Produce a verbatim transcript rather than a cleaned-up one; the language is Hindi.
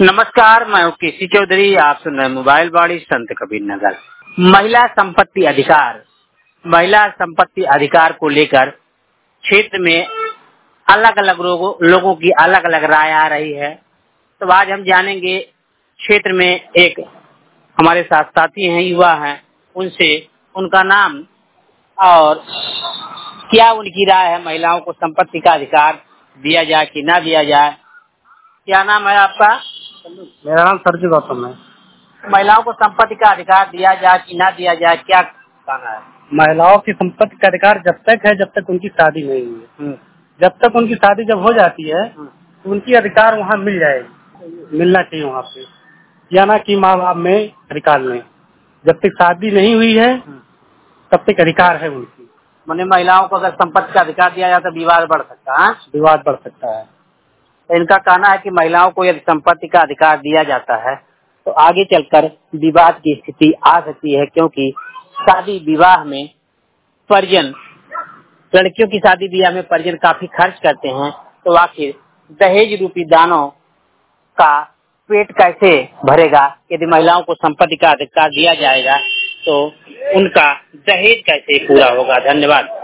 नमस्कार, मैं हूँ केसी चौधरी। आप सुन रहे हैं मोबाइल बाड़ी संत कबीर नगर। महिला संपत्ति अधिकार महिला संपत्ति अधिकार को लेकर क्षेत्र में अलग अलग लोगों लोगों की अलग अलग राय आ रही है। तो आज हम जानेंगे, क्षेत्र में एक हमारे साथ साथी हैं, युवा हैं, उनसे उनका नाम और क्या उनकी राय है, महिलाओं को संपत्ति का अधिकार दिया जाए कि ना दिया जाए। क्या नाम है आपका? मेरा नाम सरजू गौतम है। महिलाओं को संपत्ति का अधिकार दिया जाए कि ना दिया जाए, क्या कहना है? महिलाओं की संपत्ति का अधिकार जब तक है जब तक उनकी शादी नहीं हुई है। जब तक उनकी शादी जब हो जाती है तो उनकी अधिकार वहाँ मिल जाएगी, मिलना चाहिए वहाँ पे, या ना कि माँ बाप में अधिकार लें। जब तक शादी नहीं हुई है तब तक अधिकार है उनकी। मैंने महिलाओं को अगर संपत्ति का अधिकार दिया जाए तो विवाद बढ़ सकता है। विवाद बढ़ सकता है। तो इनका कहना है कि महिलाओं को यदि संपत्ति का अधिकार दिया जाता है तो आगे चलकर विवाद की स्थिति आ सकती है, क्योंकि शादी विवाह में परिजन, लड़कियों की शादी विवाह में परिजन काफी खर्च करते हैं। तो आखिर दहेज रूपी दानों का पेट कैसे भरेगा? यदि महिलाओं को संपत्ति का अधिकार दिया जाएगा तो उनका दहेज कैसे पूरा होगा? धन्यवाद।